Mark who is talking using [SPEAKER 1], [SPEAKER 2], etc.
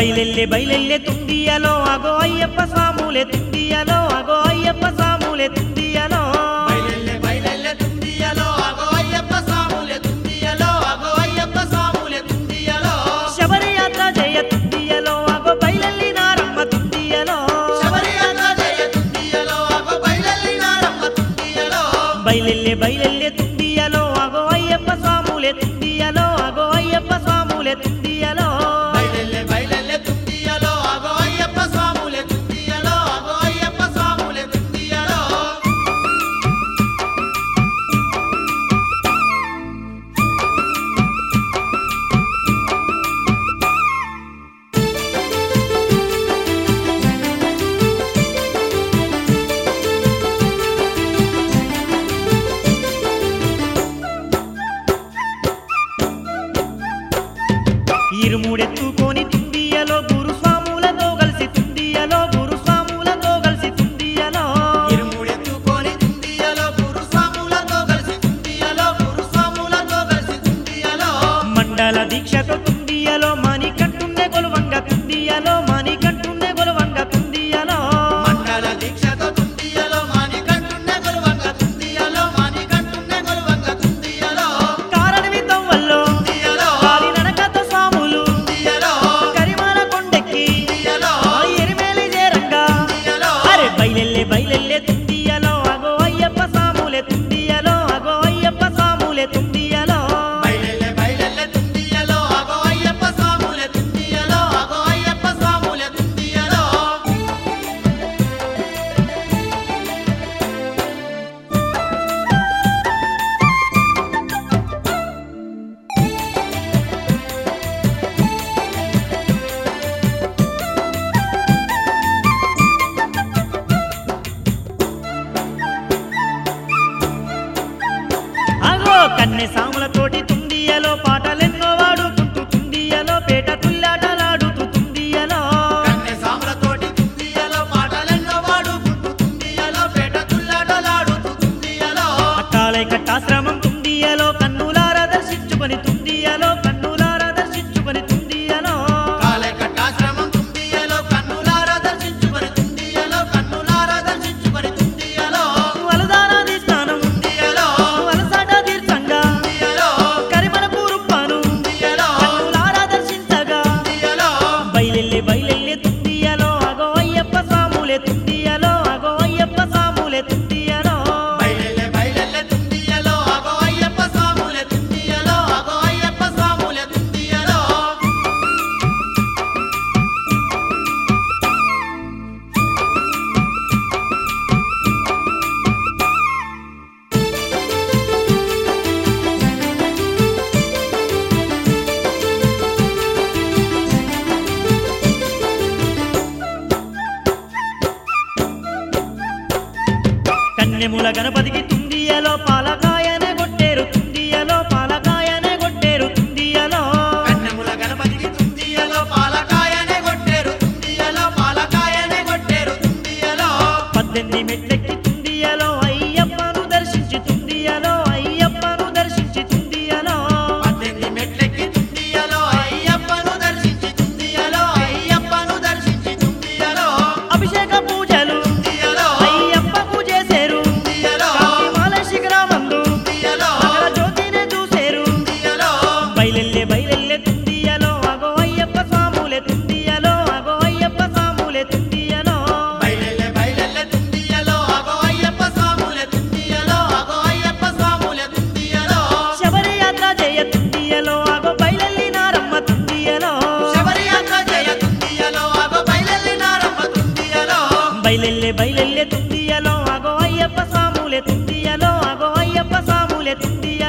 [SPEAKER 1] బయలెల్లె బయలెల్లె తుండియలో అగో అయ్యప్ప స్వాములే తుండియలో అగో అయ్యప్ప స్వాములే తుండియలో
[SPEAKER 2] బయలెల్లె బయలెల్లె తుండియలో అగో అయ్యప్ప స్వాములే తుండియలో అగో అయ్యప్ప స్వాములే తుండియలో
[SPEAKER 1] శబరి యాత్ర జయ తుండియలో అగో బయలెల్లి నారమ్మ తుండియలో
[SPEAKER 2] శబరి యాత్ర జయ తుండియలో అగో బయలెల్లి నారమ్మ తుండియలో
[SPEAKER 1] బయలెల్లె బయలెల్లె తుండియలో అగో అయ్యప్ప స్వాములే తుండియలో అగో అయ్యప్ప స్వాములే తుండియలో
[SPEAKER 2] బయలెల్లె బయలెల్లె తుండియలో అగో అయ్యప్ప స్వాములే తుండియలో అగో అయ్యప్ప స్వాములే తుండియలో
[SPEAKER 1] ఇరుముడెత్తుకొని తుండియలో గురుస్వాములతో కలిసి తుండియలో గురుస్వాములతో కలిసి తుండియలో
[SPEAKER 2] ఇరుముడెత్తుకొని తుండియలో గురుస్వాములతో కలిసి తుండియలో గురుస్వాములతో కలిసి తుండియలో
[SPEAKER 1] మండల దీక్షతో తుండియలో మణికంఠుణ్ణి కొలువంగ తుండియలో మణికంఠుణ్ణి కొలువంగ తుండియలో
[SPEAKER 2] మండల దీక్షతో తుండియలో మానికంఠుణ్ణి కొలువంగ తుండియలో మానికంఠుణ్ణి కొలువంగ తుండియలో
[SPEAKER 1] కారణవి తవ్వల్లో
[SPEAKER 2] తుండియలో
[SPEAKER 1] కాలి నడకతో స్వాములు
[SPEAKER 2] తుండియలో
[SPEAKER 1] కరిమాల కొండెక్కి
[SPEAKER 2] తుండియలో
[SPEAKER 1] ఎరిమేలి చేరంగా
[SPEAKER 2] తుండియలో
[SPEAKER 1] అరే బయలెల్లె బయలెల్లె తుండియలో అగో అయ్యప్ప స్వాములే తుండియలో అగో అయ్యప్ప స్వాములే తుండియలో
[SPEAKER 2] బయలెల్లె బయలెల్లె తుండియలో అగో అయ్యప్ప స్వాములే తుండియలో అగో అయ్యప్ప స్వాములే తుండియలో
[SPEAKER 1] అగో కన్నె సాములతోటి తుండియలో పాటలెన్నో వాడుకుంటూ తుండియలో పేట తుల్లాటలాడుతూ తుండియలో
[SPEAKER 2] కన్నె సాములతోటి తుండియలో పాటలెన్నో వాడుకుంటూ తుండియలో పేట తుల్లాటలాడుతూ తుండియలో
[SPEAKER 1] అట్టాలై కట్టాశ్రమం తుండియలో కన్నులార దర్శించుకొని తుండియలో కన్నులార దర్శించుకొని తుండియలో
[SPEAKER 2] కాలే కట్టాశ్రమం తుండియలో కన్నులారా దర్శించుకొని తుండియలో కన్నులారా దర్శించుకొని తుండియలో
[SPEAKER 1] వలదానాది స్నానం
[SPEAKER 2] తుండియలో
[SPEAKER 1] వలసాట తీర్థంగా
[SPEAKER 2] తుండియలో
[SPEAKER 1] కరిమల పూరుప్పాను
[SPEAKER 2] తుండియలో
[SPEAKER 1] కన్నులార దర్శించగా
[SPEAKER 2] తుండియలో
[SPEAKER 1] బయలెల్లె బయలెల్లె తుండియలో అగో అయ్యప్ప స్వాములే తుండియలో అగో అయ్యప్ప స్వాములే తుండియలో
[SPEAKER 2] బయలెల్లె బయలెల్లె తుండియలో అగో అయ్యప్ప స్వాములే తుండియలో అగో అయ్యప్ప స్వాములే తుండియలో
[SPEAKER 1] కన్నెముల గణపతికి తుండియలో పాలకాయనే కొట్టేరు తుండియలో పాలకాయనే కొట్టేరు తుండియలో
[SPEAKER 2] కన్నెముల గణపతికి తుండియలో పాలకాయనే కొట్టేరు తుండియలో పాలకాయనే కొట్టేరు తుండియలో
[SPEAKER 1] 18 మెట్లెక్కి తుండియలో అయ్యప్పను దర్శించి తుండియలో అయ్యప్పను దర్శించి తుండియలో
[SPEAKER 2] 18 మెట్లెక్కి తుండియలో అయ్యప్పను దర్శించి తుండియలో అయ్యప్పను దర్శించి తుండియలో
[SPEAKER 1] అభిషేక పూజలు
[SPEAKER 2] తుండియలో
[SPEAKER 1] అయ్యప్పకు చేసేరు
[SPEAKER 2] తుండియలో
[SPEAKER 1] కాశీమాల శిఖరమందు
[SPEAKER 2] తుండియలో
[SPEAKER 1] మకర జ్యోతినే చూసేరు
[SPEAKER 2] తుండియలో
[SPEAKER 1] బయలెల్లె బయలెల్లె తుండియలో అగో అయ్యప్ప స్వాములే తుండియలో అగో అయ్యప్ప స్వాములే తుండియలో
[SPEAKER 2] బయలెల్లె బయలెల్లె తుండియలో అగో అయ్యప్ప స్వాములే తుండియలో అగో అయ్యప్ప స్వాములే తుండియలో
[SPEAKER 1] శబరి యాత్ర జయ తుండియలో అగో బయలెల్లి నారమ్మ తుండియలో
[SPEAKER 2] శబరి యాత్ర జయ తుండియలో అగో బయలెల్లి నారమ్మ తుండియలో
[SPEAKER 1] బయలెల్లె బయలెల్లె తుండియలో అగో అయ్యప్ప స్వాములే తుండియలో అగో అయ్యప్ప స్వాములే తుండియలో